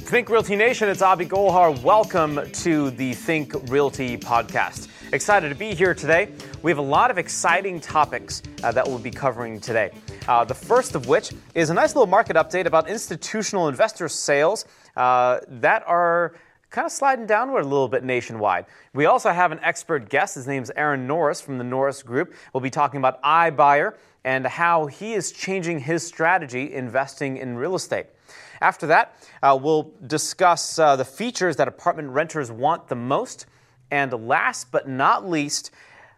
Think Realty Nation, it's Abhi Golhar. Welcome to the Think Realty podcast. Excited to be here today. We have a lot of exciting topics that we'll be covering today. The first of which is a nice little market update about institutional investor sales that are kind of sliding downward a little bit nationwide. We also have an expert guest. His name's Aaron Norris from the Norris Group. We'll be talking about iBuyer and how he is changing his strategy investing in real estate. After that, we'll discuss the features that apartment renters want the most. And last but not least,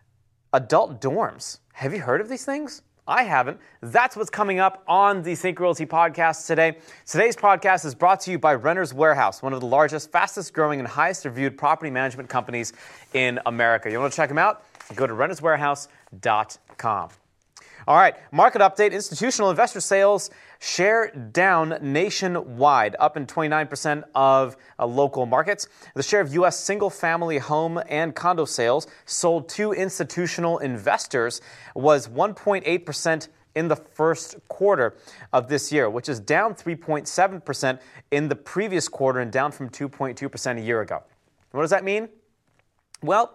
adult dorms. Have you heard of these things? I haven't. That's what's coming up on the Think Realty podcast today. Today's podcast is brought to you by Renters Warehouse, one of the largest, fastest growing, and highest reviewed property management companies in America. You want to check them out? Go to renterswarehouse.com. All right, market update. Institutional investor sales share down nationwide, up in 29% of local markets. The share of U.S. single-family home and condo sales sold to institutional investors was 1.8% in the first quarter of this year, which is down 3.7% in the previous quarter and down from 2.2% a year ago. What does that mean? Well,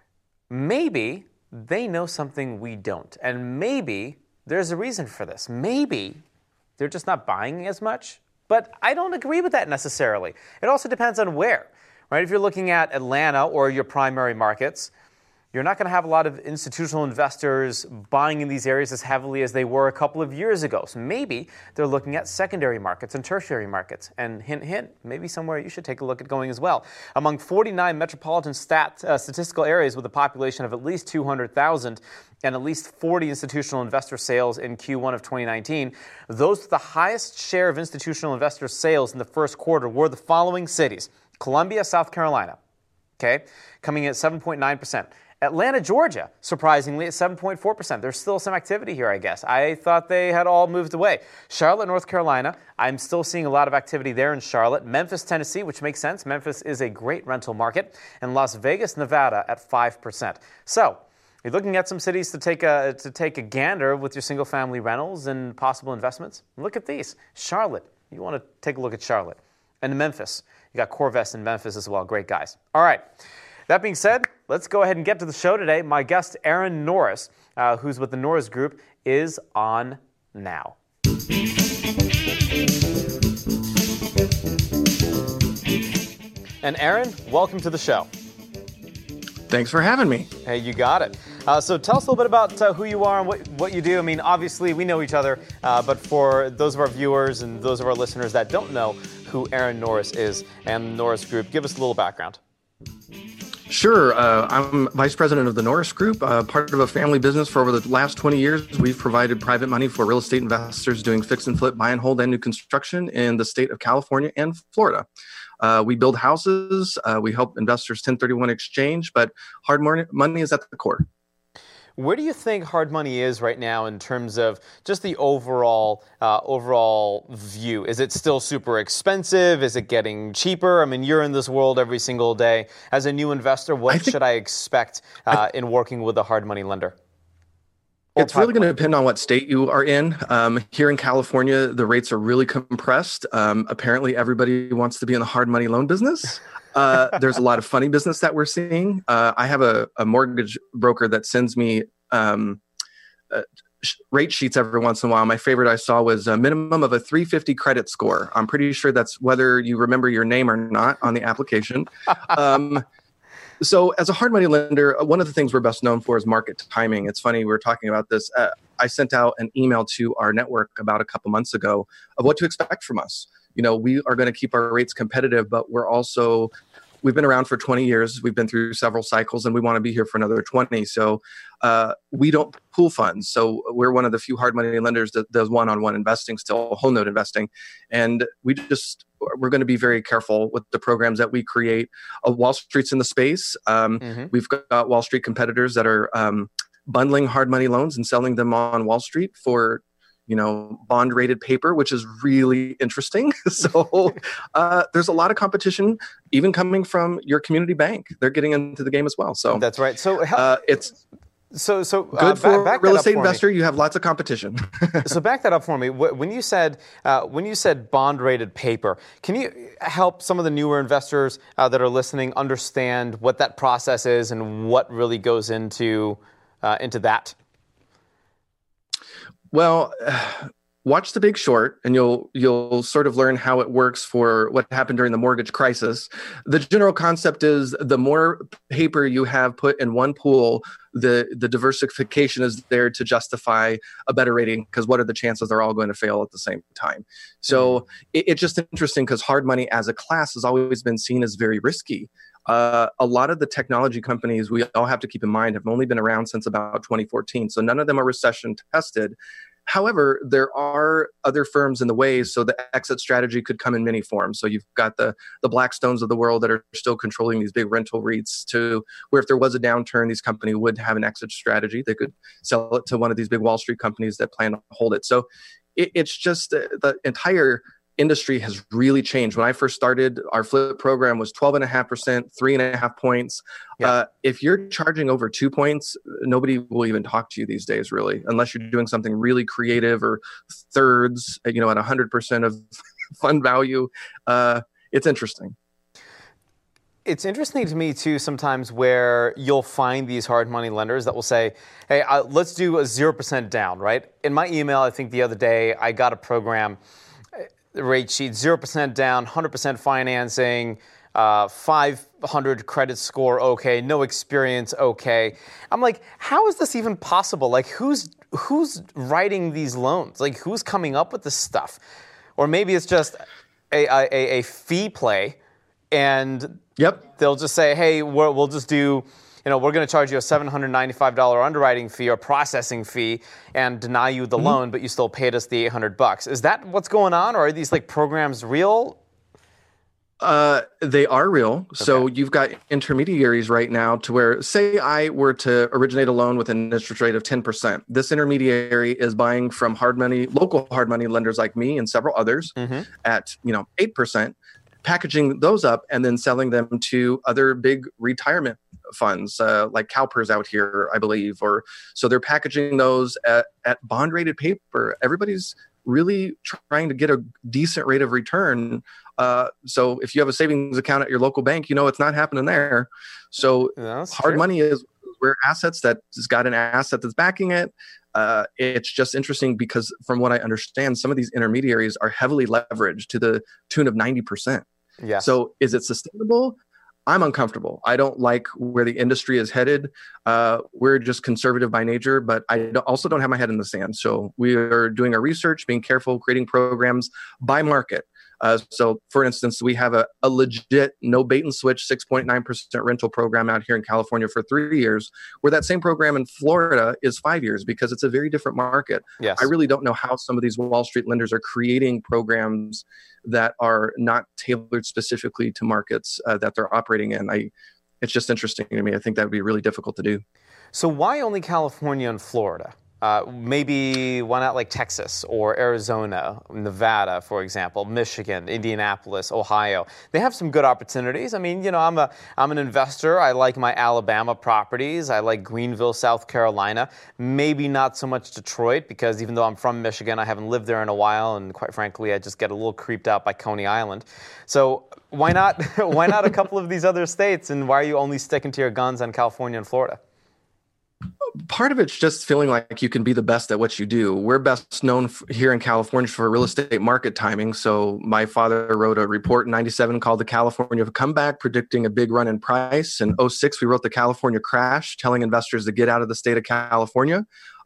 maybe they know something we don't. And maybe there's a reason for this. Maybe they're just not buying as much. But I don't agree with that necessarily. It also depends on where, right? If you're looking at Atlanta or your primary markets, you're not going to have a lot of institutional investors buying in these areas as heavily as they were a couple of years ago. So maybe they're looking at secondary markets and tertiary markets. And hint, hint, maybe somewhere you should take a look at going as well. Among 49 metropolitan statistical areas with a population of at least 200,000 and at least 40 institutional investor sales in Q1 of 2019, those with the highest share of institutional investor sales in the first quarter were the following cities: Columbia, South Carolina, okay, coming in at 7.9%. Atlanta, Georgia, surprisingly, at 7.4%. There's still some activity here, I guess. I thought they had all moved away. Charlotte, North Carolina, I'm still seeing a lot of activity there in Charlotte. Memphis, Tennessee, which makes sense. Memphis is a great rental market. And Las Vegas, Nevada, at 5%. So, you're looking at some cities to take a gander with your single-family rentals and possible investments. Look at these. Charlotte, you want to take a look at Charlotte. And Memphis, you got Corvest in Memphis as well. Great guys. All right. That being said, let's go ahead and get to the show today. My guest, Aaron Norris, who's with the Norris Group, is on now. And Aaron, welcome to the show. Thanks for having me. Hey, you got it. So tell us a little bit about who you are and what you do. I mean, obviously, we know each other, but for those of our viewers and those of our listeners that don't know who Aaron Norris is and the Norris Group, give us a little background. Sure. I'm vice president of the Norris Group, part of a family business. For over the last 20 years. We've provided private money for real estate investors doing fix and flip, buy and hold, and new construction in the state of California and Florida. We build houses. We help investors 1031 exchange, but hard money is at the core. Where do you think hard money is right now in terms of just the overall view? Is it still super expensive? Is it getting cheaper? I mean, you're in this world every single day. As a new investor, what should I expect in working with a hard money lender? It's really going to depend on what state you are in. Here in California, the rates are really compressed. Apparently, everybody wants to be in the hard money loan business. There's a lot of funny business that we're seeing. I have a mortgage broker that sends me rate sheets every once in a while. My favorite I saw was a minimum of a 350 credit score. I'm pretty sure that's whether you remember your name or not on the application. So as a hard money lender, one of the things we're best known for is market timing. It's funny, we were talking about this. I sent out an email to our network about a couple months ago of what to expect from us. You know, we are going to keep our rates competitive, but we've been around for 20 years. We've been through several cycles, and we want to be here for another 20. So we don't pool funds. So we're one of the few hard money lenders that does one-on-one investing, still whole note investing. And we're going to be very careful with the programs that we create. Wall Street's in the space. We've got Wall Street competitors that are bundling hard money loans and selling them on Wall Street for bond rated paper, which is really interesting. So there's a lot of competition, even coming from your community bank. They're getting into the game as well. So that's right. So Good for a real estate investor. You have lots of competition. So back that up for me. When you said bond rated paper, can you help some of the newer investors that are listening understand what that process is and what really goes into that? Well, watch The Big Short, and you'll sort of learn how it works for what happened during the mortgage crisis. The general concept is the more paper you have put in one pool, the diversification is there to justify a better rating, because what are the chances they're all going to fail at the same time? So it's just interesting because hard money as a class has always been seen as very risky. A lot of the technology companies, we all have to keep in mind, have only been around since about 2014. So none of them are recession tested. However, there are other firms in the way, so the exit strategy could come in many forms. So you've got the Blackstones of the world that are still controlling these big rental REITs, to where if there was a downturn, these companies would have an exit strategy. They could sell it to one of these big Wall Street companies that plan to hold it. So it's just the entire industry has really changed. When I first started, our flip program was 12.5%, 3.5 points. Yeah. If you're charging over 2 points, nobody will even talk to you these days, really, unless you're doing something really creative or thirds, at 100% of fund value. It's interesting. It's interesting to me, too, sometimes where you'll find these hard money lenders that will say, hey, let's do a 0% down, right? In my email, I think the other day, I got a program rate sheet, 0% down, 100% financing, 500 credit score, okay, no experience, okay. I'm like, how is this even possible? Like, who's writing these loans? Like, who's coming up with this stuff? Or maybe it's just a fee play, and they'll just say, hey, we'll just do, we're going to charge you a $795 underwriting fee or processing fee and deny you the loan, but you still paid us the $800. Is that what's going on, or are these programs real? They are real. Okay. So you've got intermediaries right now to where, say I were to originate a loan with an interest rate of 10%. This intermediary is buying from local hard money lenders like me and several others at 8%, packaging those up and then selling them to other big retirement funds like CalPERS out here, I believe. So they're packaging those at bond rated paper. Everybody's really trying to get a decent rate of return. So if you have a savings account at your local bank, it's not happening there. So hard money is where assets that has got an asset that's backing it. It's just interesting because from what I understand, some of these intermediaries are heavily leveraged to the tune of 90%. Yeah. So is it sustainable? I'm uncomfortable. I don't like where the industry is headed. We're just conservative by nature, but I also don't have my head in the sand. So we are doing our research, being careful, creating programs by market. So, for instance, we have a legit no bait and switch 6.9% rental program out here in California for 3 years, where that same program in Florida is 5 years because it's a very different market. Yes. I really don't know how some of these Wall Street lenders are creating programs that are not tailored specifically to markets that they're operating in. It's just interesting to me. I think that would be really difficult to do. So why only California and Florida? Maybe why not like Texas or Arizona, Nevada, for example, Michigan, Indianapolis, Ohio? They have some good opportunities. I mean, I'm an investor. I like my Alabama properties. I like Greenville, South Carolina. Maybe not so much Detroit, because even though I'm from Michigan, I haven't lived there in a while, and quite frankly, I just get a little creeped out by Coney Island. So why not? Why not a couple of these other states? And why are you only sticking to your guns on California and Florida? Part of it's just feeling like you can be the best at what you do. We're best known here in California for real estate market timing. So my father wrote a report in 97 called The California Comeback, predicting a big run in price. In 06, we wrote The California Crash, telling investors to get out of the state of California.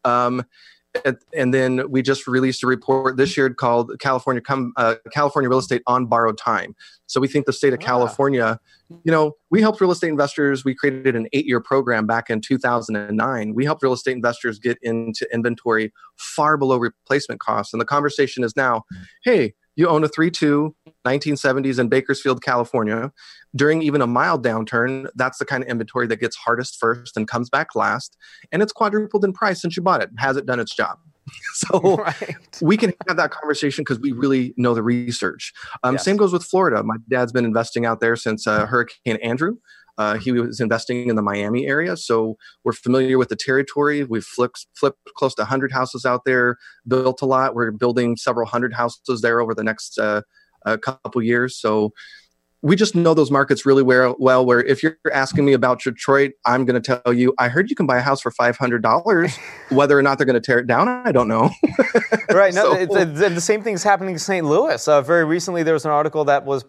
And then we just released a report this year called California Real Estate on Borrowed Time. So we think the state of California, we helped real estate investors. We created an 8-year program back in 2009. We helped real estate investors get into inventory far below replacement costs. And the conversation is now, hey, you own a 3.2 1970s in Bakersfield, California. During even a mild downturn, that's the kind of inventory that gets hardest first and comes back last. And it's quadrupled in price since you bought it. Has it done its job? So we can have that conversation because we really know the research. Same goes with Florida. My dad's been investing out there since Hurricane Andrew. He was investing in the Miami area, so we're familiar with the territory. We've flipped close to 100 houses out there, built a lot. We're building several hundred houses there over the next couple years. So we just know those markets really well. Where if you're asking me about Detroit, I'm going to tell you, I heard you can buy a house for $500. Whether or not they're going to tear it down, I don't know. Right. No, the same thing's happening in St. Louis. Very recently, there was an article that was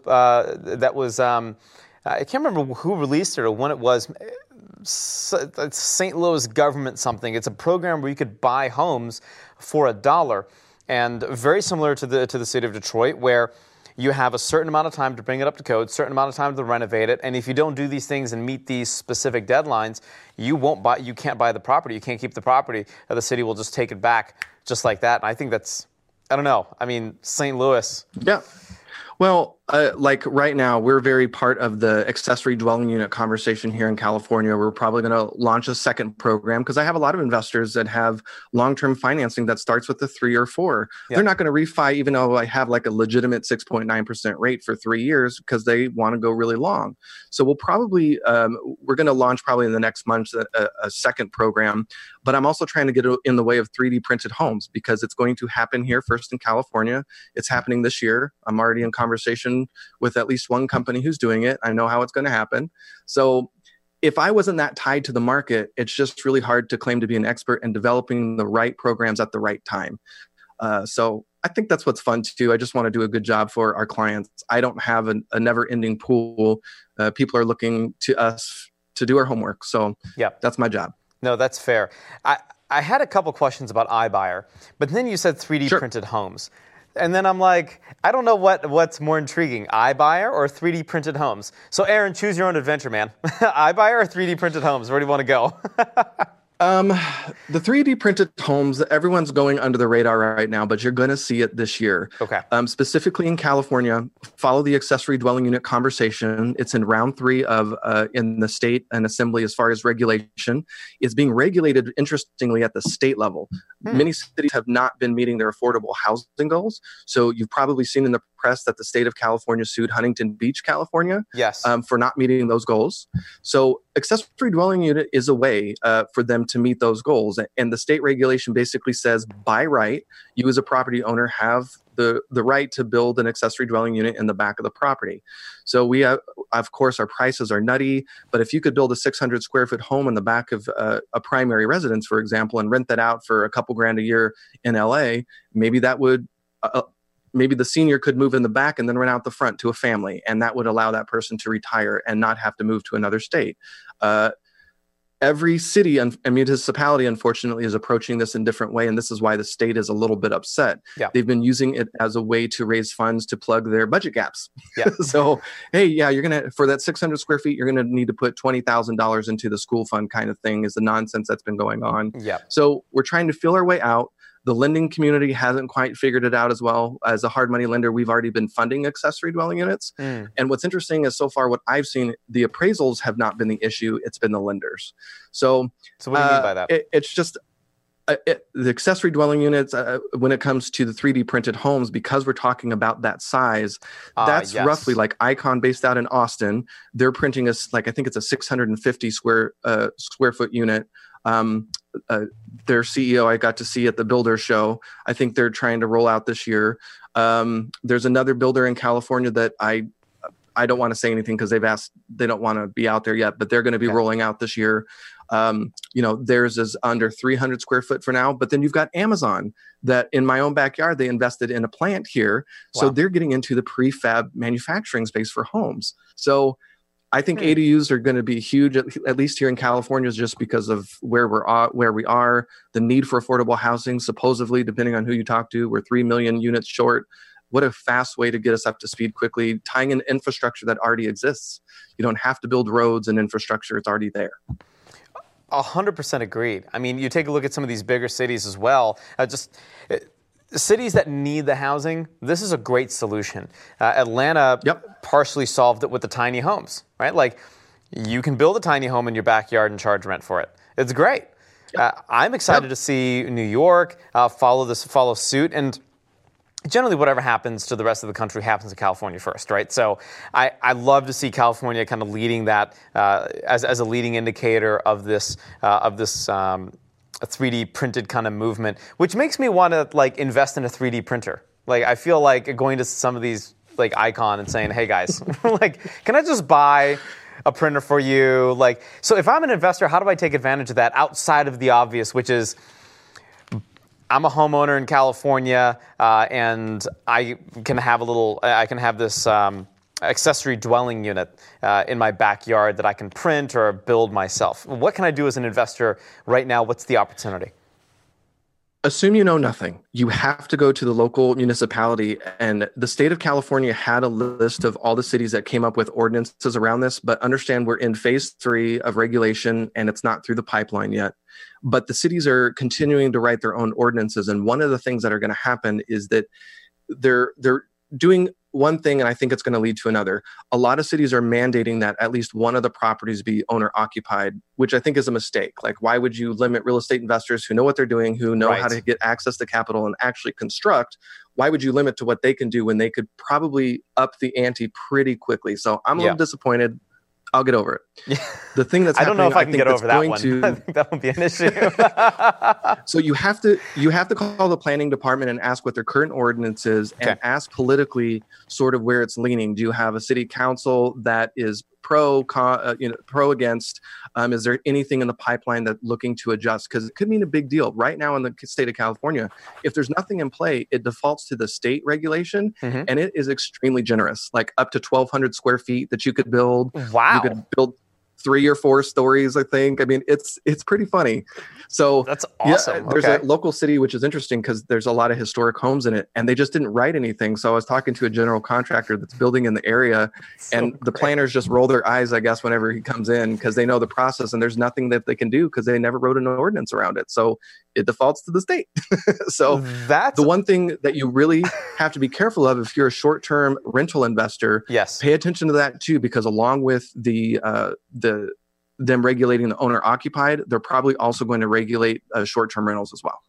I can't remember who released it or when it was. It's St. Louis government something. It's a program where you could buy homes for $1, and very similar to the city of Detroit, where you have a certain amount of time to bring it up to code, certain amount of time to renovate it, and if you don't do these things and meet these specific deadlines, you can't buy the property, you can't keep the property, the city will just take it back just like that. And I think that's, I don't know, I mean, St. Louis. Yeah. Well, like right now, we're very part of the accessory dwelling unit conversation here in California. We're probably going to launch a second program because I have a lot of investors that have long-term financing that starts with a 3 or 4. Yeah. They're not going to refi, even though I have like a legitimate 6.9% rate for 3 years, because they want to go really long. So we'll probably, we're going to launch probably in the next month a second program. But I'm also trying to get in the way of 3D printed homes because it's going to happen here first in California. It's happening this year. I'm already in conversation with at least one company who's doing it. I know how it's going to happen. So if I wasn't that tied to the market, it's just really hard to claim to be an expert in developing the right programs at the right time. So I think that's what's fun too. I just want to do a good job for our clients. I don't have a never-ending pool. People are looking to us to do our homework. So that's my job. No, that's fair. I had a couple questions about iBuyer, but then you said 3D printed homes. And then I'm like, I don't know what's more intriguing, iBuyer or 3D printed homes. So Aaron, choose your own adventure, man. iBuyer or 3D printed homes? Where do you want to go? The 3D printed homes, everyone's going under the radar right now, but you're going to see it this year. Okay. Specifically in California, follow the accessory dwelling unit conversation. It's in round 3 of in the state and assembly as far as regulation. It's being regulated, interestingly, at the state level. Many cities have not been meeting their affordable housing goals. So you've probably seen in the press that the state of California sued Huntington Beach, California, for not meeting those goals. So accessory dwelling unit is a way for them to meet those goals. And the state regulation basically says, by right, you as a property owner have the right to build an accessory dwelling unit in the back of the property. So we have, of course, our prices are nutty, but if you could build a 600 square foot home in the back of a primary residence, for example, and rent that out for a couple grand a year in LA, maybe that would, maybe the senior could move in the back and then rent out the front to a family, and that would allow that person to retire and not have to move to another state. Every city and municipality, unfortunately, is approaching this in a different way, and this is why the state is a little bit upset. Yeah. They've been using it as a way to raise funds to plug their budget gaps. Yeah. So, hey, you're going to, for that 600 square feet, you're going to need to put $20,000 into the school fund kind of thing is the nonsense that's been going on. Yeah. So we're trying to feel our way out. The lending community hasn't quite figured it out as well. As a hard money lender, we've already been funding accessory dwelling units. And what's interesting is so far what I've seen, the appraisals have not been the issue. It's been the lenders. So what do you mean by that? It's just the accessory dwelling units, when it comes to the 3D printed homes, because we're talking about that size, that's roughly like Icon based out in Austin. They're printing us like, I think it's a 650 square foot unit. Their CEO I got to see at the builder show. I think they're trying to roll out this year. There's another builder in California that I don't want to say anything because they don't want to be out there yet, but they're going to be rolling out this year. Theirs is under 300 square foot for now, but then you've got Amazon that in my own backyard, they invested in a plant here. Wow. So they're getting into the prefab manufacturing space for homes. So I think ADUs are going to be huge, at least here in California, just because of where we are, the need for affordable housing. Supposedly, depending on who you talk to, we're 3 million units short. What a fast way to get us up to speed quickly, tying in infrastructure that already exists. You don't have to build roads and infrastructure. It's already there. 100% agreed. I mean, you take a look at some of these bigger cities as well. Cities that need the housing, this is a great solution. Atlanta partially solved it with the tiny homes, right? Like, you can build a tiny home in your backyard and charge rent for it. It's great. I'm excited to see New York follow suit. And generally whatever happens to the rest of the country happens to California first, right? So I love to see California kind of leading that as a leading indicator of this 3D printed kind of movement, which makes me want to like invest in a 3D printer. Like I feel like going to some of these like Icon and saying, hey guys, like can I just buy a printer for you? Like, so if I'm an investor, how do I take advantage of that outside of the obvious, which is I'm a homeowner in California, and I can have this accessory dwelling unit in my backyard that I can print or build myself. What can I do as an investor right now? What's the opportunity? Assume you know nothing. You have to go to the local municipality, and the state of California had a list of all the cities that came up with ordinances around this, but understand we're in phase 3 of regulation and it's not through the pipeline yet. But the cities are continuing to write their own ordinances, and one of the things that are going to happen is that they're doing one thing, and I think it's going to lead to another. A lot of cities are mandating that at least one of the properties be owner occupied, which I think is a mistake. Like, why would you limit real estate investors who know what they're doing, who know how to get access to capital and actually construct? Why would you limit to what they can do when they could probably up the ante pretty quickly? So I'm a little disappointed. I'll get over it. The thing that's I don't know if I can get over that one. I think that would be an issue. So you have to call the planning department and ask what their current ordinance is, and ask politically sort of where it's leaning. Do you have a city council that is pro, against? Is there anything in the pipeline that looking to adjust? Because it could mean a big deal. Right now in the state of California, if there's nothing in play, it defaults to the state regulation, and it is extremely generous, like up to 1,200 square feet that you could build. Wow. You could build 3 or 4 stories, I think. I mean, it's pretty funny. So that's awesome. Yeah, there's a local city, which is interesting because there's a lot of historic homes in it, and they just didn't write anything. So I was talking to a general contractor that's building in the area, and the planners just roll their eyes, I guess, whenever he comes in, because they know the process, and there's nothing that they can do because they never wrote an ordinance around it. So it defaults to the state. So that's the one thing that you really have to be careful of if you're a short-term rental investor. Yes, pay attention to that too, because along with them regulating the owner occupied, they're probably also going to regulate short-term rentals as well.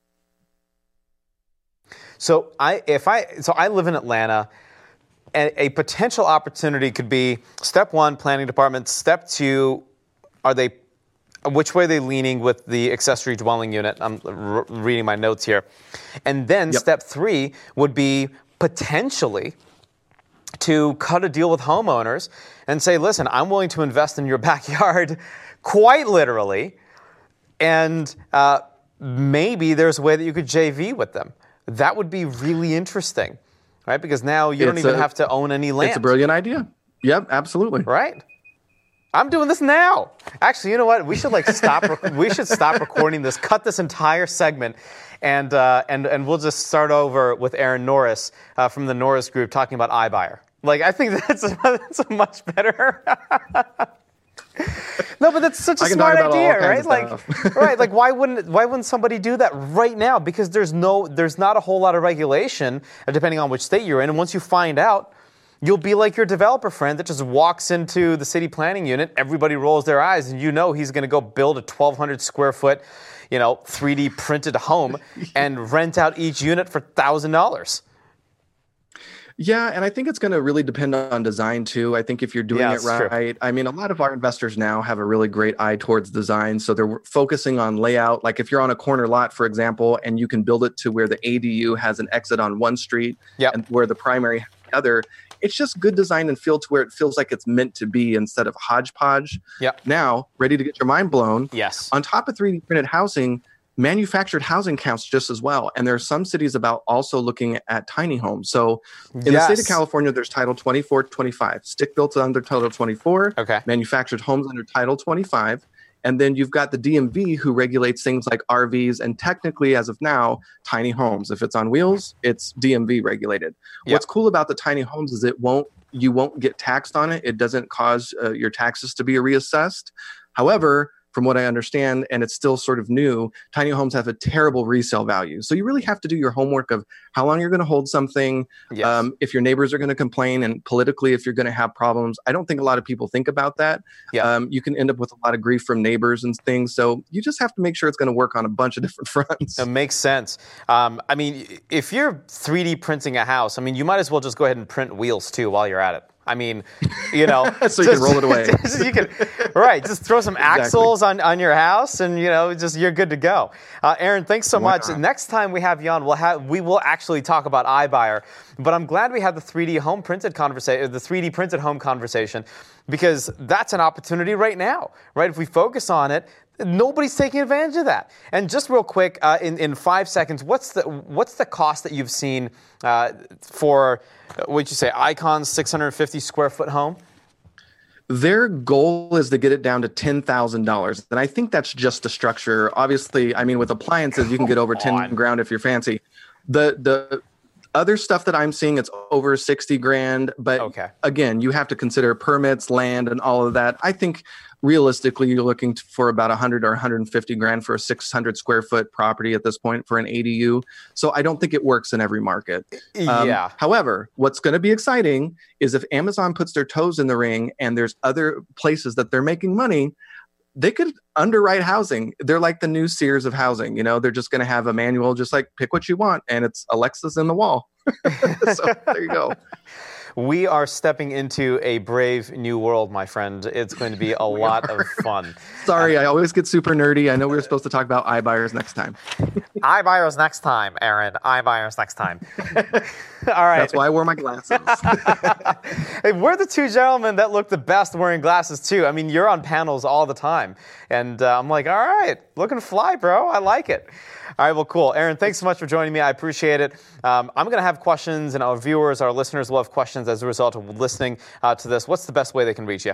So I live in Atlanta, and a potential opportunity could be step 1, planning department. Step 2, which way are they leaning with the accessory dwelling unit? I'm reading my notes here. And then step 3 would be potentially to cut a deal with homeowners and say, listen, I'm willing to invest in your backyard quite literally, and maybe there's a way that you could JV with them. That would be really interesting, right? Because now you don't even have to own any land. It's a brilliant idea. Yep, absolutely. Right? I'm doing this now. Actually, you know what? We should we should stop recording this, cut this entire segment, and we'll just start over with Aaron Norris from the Norris Group talking about iBuyer. Like, I think that's a much better. No, but that's such a smart idea, right? Like, why wouldn't somebody do that right now? Because there's not a whole lot of regulation, depending on which state you're in. And once you find out, you'll be like your developer friend that just walks into the city planning unit. Everybody rolls their eyes, and he's going to go build a 1,200 square foot, 3D printed home and rent out each unit for $1,000. Yeah, and I think it's going to really depend on design too. I think if you're doing it right, true. I mean, a lot of our investors now have a really great eye towards design. So they're focusing on layout. Like if you're on a corner lot, for example, and you can build it to where the ADU has an exit on one street and where the primary has the other, it's just good design and feel to where it feels like it's meant to be instead of hodgepodge. Now, ready to get your mind blown? Yes. On top of 3D printed housing, manufactured housing counts just as well. And there are some cities about also looking at tiny homes. So in the state of California, there's Title 24, 25. Stick-built under Title 24. Manufactured homes under Title 25. And then you've got the DMV who regulates things like RVs and technically, as of now, tiny homes. If it's on wheels, it's DMV regulated. What's cool about the tiny homes is you won't get taxed on it. It doesn't cause your taxes to be reassessed. However, from what I understand, and it's still sort of new, tiny homes have a terrible resale value. So you really have to do your homework of how long you're going to hold something, Yes. if your neighbors are going to complain, and politically, if you're going to have problems. I don't think a lot of people think about that. Yeah. You can end up with a lot of grief from neighbors and things. So you just have to make sure it's going to work on a bunch of different fronts. It makes sense. I mean, if you're 3D printing a house, I mean, you might as well just go ahead and print wheels too while you're at it. I mean, you know, so you can roll it away. Just throw some axles on your house, and just you're good to go. Aaron, thanks so much. Next time we have you on, we will actually talk about iBuyer. But I'm glad we had the 3D home printed conversation, the 3D printed home conversation, because that's an opportunity right now, right? If we focus on it, nobody's taking advantage of that. And just real quick, in 5 seconds, what's the cost that you've seen for, what'd you say, Icon's 650 square foot home? Their goal is to get it down to $10,000. And I think that's just the structure. Obviously, I mean, with appliances, you can get over 10 grand if you're fancy. The other stuff that I'm seeing, it's over 60 grand. But again, you have to consider permits, land, and all of that. I think realistically, you're looking for about 100 or 150 grand for a 600 square foot property at this point for an ADU. So I don't think it works in every market. However, what's going to be exciting is if Amazon puts their toes in the ring and there's other places that they're making money, they could underwrite housing. They're like the new Sears of housing. They're just going to have a manual, just like pick what you want, and it's Alexa's in the wall. So there you go. We are stepping into a brave new world, my friend. It's going to be a lot of fun. Sorry, I always get super nerdy. I know we were supposed to talk about iBuyers next time. iBuyers next time, Aaron. iBuyers next time. All right. That's why I wore my glasses. Hey, we're the two gentlemen that look the best wearing glasses, too. I mean, you're on panels all the time. And I'm like, all right, looking fly, bro. I like it. All right, well, cool. Aaron, thanks so much for joining me. I appreciate it. I'm going to have questions, and our viewers, our listeners will have questions as a result of listening to this. What's the best way they can reach you?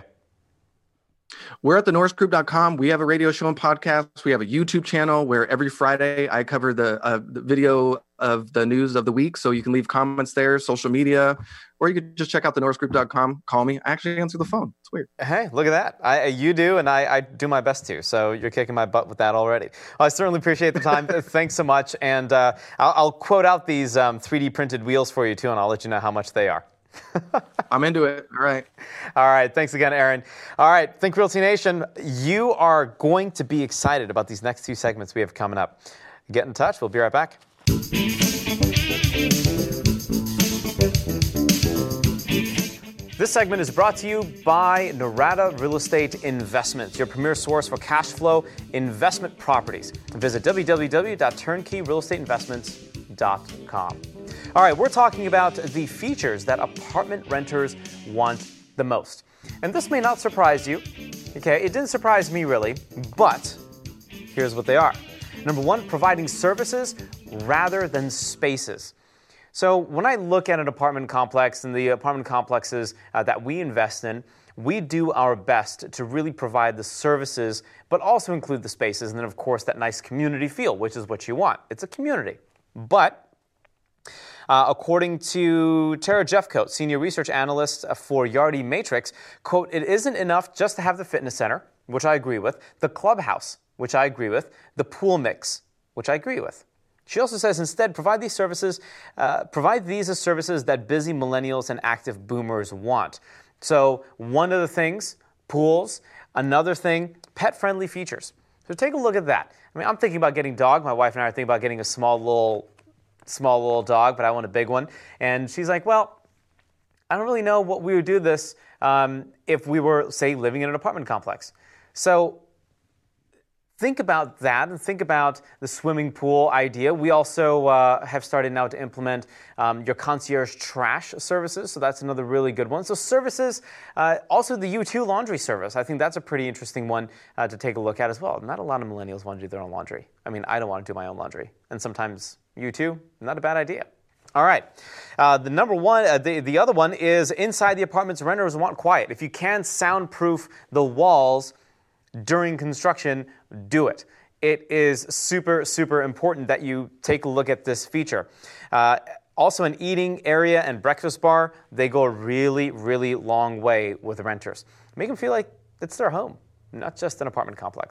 We're at thenorrisgroup.com. We have a radio show and podcast. We have a YouTube channel where every Friday I cover the video of the news of the week. So you can leave comments there, social media, or you could just check out thenorrisgroup.com. Call me. I actually answer the phone. It's weird. Hey, look at that. You do, and I do my best to. So you're kicking my butt with that already. Well, I certainly appreciate the time. Thanks so much. And I'll quote out these 3D printed wheels for you, too, and I'll let you know how much they are. I'm into it. All right. All right. Thanks again, Aaron. All right. Think Realty Nation, you are going to be excited about these next two segments we have coming up. Get in touch. We'll be right back. This segment is brought to you by Norada Real Estate Investments, your premier source for cash flow investment properties. Visit www.turnkeyrealestateinvestments.com. All right, we're talking about the features that apartment renters want the most. And this may not surprise you. Okay, it didn't surprise me really, but here's what they are. Number one, providing services rather than spaces. So when I look at an apartment complex and the apartment complexes that we invest in, we do our best to really provide the services, but also include the spaces. And then, of course, that nice community feel, which is what you want. It's a community. But according to Tara Jeffcoat, Senior Research Analyst for Yardi Matrix, quote, it isn't enough just to have the fitness center, which I agree with, the clubhouse, which I agree with, the pool mix, which I agree with. She also says instead provide these as services that busy millennials and active boomers want. So one of the things, pools. Another thing, pet-friendly features. So take a look at that. I mean, I'm thinking about getting a dog. My wife and I are thinking about getting a small little dog, but I want a big one. And she's like, well, I don't really know what we would do this if we were, say, living in an apartment complex. So think about that and think about the swimming pool idea. We also have started now to implement your concierge trash services. So that's another really good one. So services, also the U2 laundry service. I think that's a pretty interesting one to take a look at as well. Not a lot of millennials want to do their own laundry. I mean, I don't want to do my own laundry. And sometimes U2, not a bad idea. All right. The number one, the other one is inside the apartments, renters want quiet. If you can soundproof the walls during construction, do it. It is super, super important that you take a look at this feature. Also, an eating area and breakfast bar, they go a really, really long way with renters. Make them feel like it's their home, not just an apartment complex.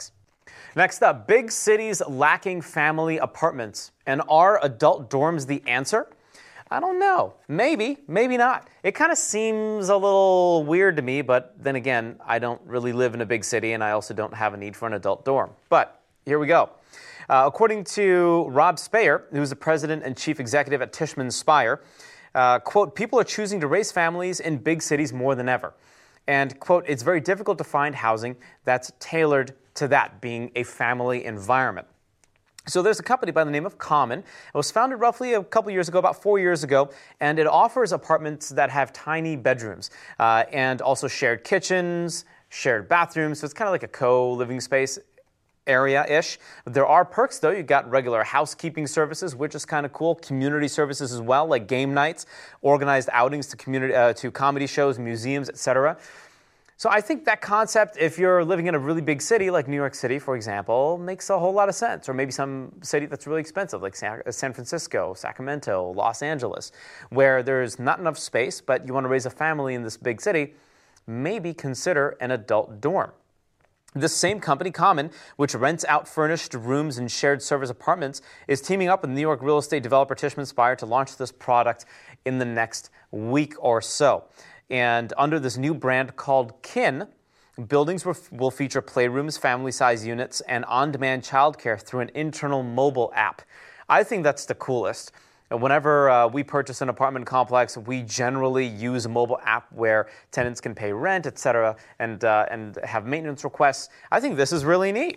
Next up, big cities lacking family apartments. And are adult dorms the answer? I don't know. Maybe, maybe not. It kind of seems a little weird to me, but then again, I don't really live in a big city and I also don't have a need for an adult dorm. But here we go. According to Rob Speyer, who's the president and chief executive at Tishman Speyer, quote, people are choosing to raise families in big cities more than ever. And, quote, it's very difficult to find housing that's tailored to that, being a family environment. So there's a company by the name of Common. It was founded roughly a couple years ago, about 4 years ago, and it offers apartments that have tiny bedrooms and also shared kitchens, shared bathrooms. So it's kind of like a co-living space area-ish. There are perks, though. You've got regular housekeeping services, which is kind of cool. Community services as well, like game nights, organized outings to comedy shows, museums, etc. So I think that concept, if you're living in a really big city, like New York City, for example, makes a whole lot of sense. Or maybe some city that's really expensive, like San Francisco, Sacramento, Los Angeles, where there's not enough space, but you want to raise a family in this big city, maybe consider an adult dorm. This same company, Common, which rents out furnished rooms and shared service apartments, is teaming up with New York real estate developer Tishman Speyer to launch this product in the next week or so. And under this new brand called Kin, buildings will feature playrooms, family-size units, and on-demand childcare through an internal mobile app. I think that's the coolest. Whenever we purchase an apartment complex, we generally use a mobile app where tenants can pay rent, etc., and have maintenance requests. I think this is really neat.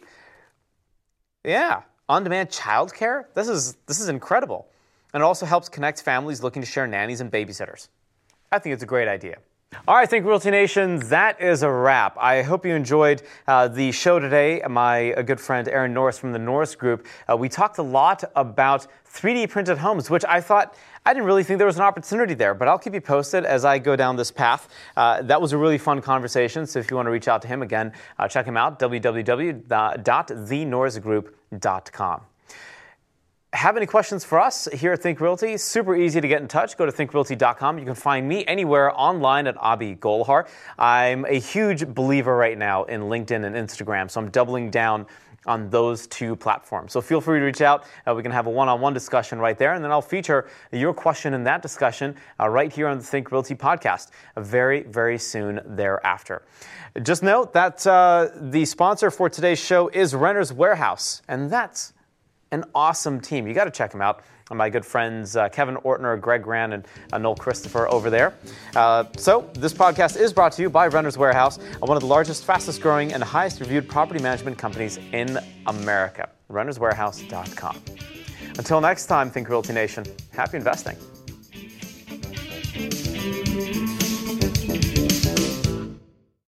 Yeah, on-demand childcare. This is incredible, and it also helps connect families looking to share nannies and babysitters. I think it's a great idea. All right, Think Realty Nation, that is a wrap. I hope you enjoyed the show today. My good friend Aaron Norris from the Norris Group, we talked a lot about 3D printed homes, which I didn't really think there was an opportunity there, but I'll keep you posted as I go down this path. That was a really fun conversation, so if you want to reach out to him again, check him out, www.thenorrisgroup.com. Have any questions for us here at Think Realty? Super easy to get in touch. Go to thinkrealty.com. You can find me anywhere online at Abhi Golhar. I'm a huge believer right now in LinkedIn and Instagram, so I'm doubling down on those two platforms. So feel free to reach out. We can have a one-on-one discussion right there, and then I'll feature your question in that discussion right here on the Think Realty podcast very, very soon thereafter. Just note that the sponsor for today's show is Renters Warehouse, and that's an awesome team. You got to check them out. My good friends Kevin Ortner, Greg Gran, and Noel Christopher over there. So this podcast is brought to you by Renters Warehouse, one of the largest, fastest growing, and highest reviewed property management companies in America. RentersWarehouse.com. Until next time, Think Realty Nation, happy investing.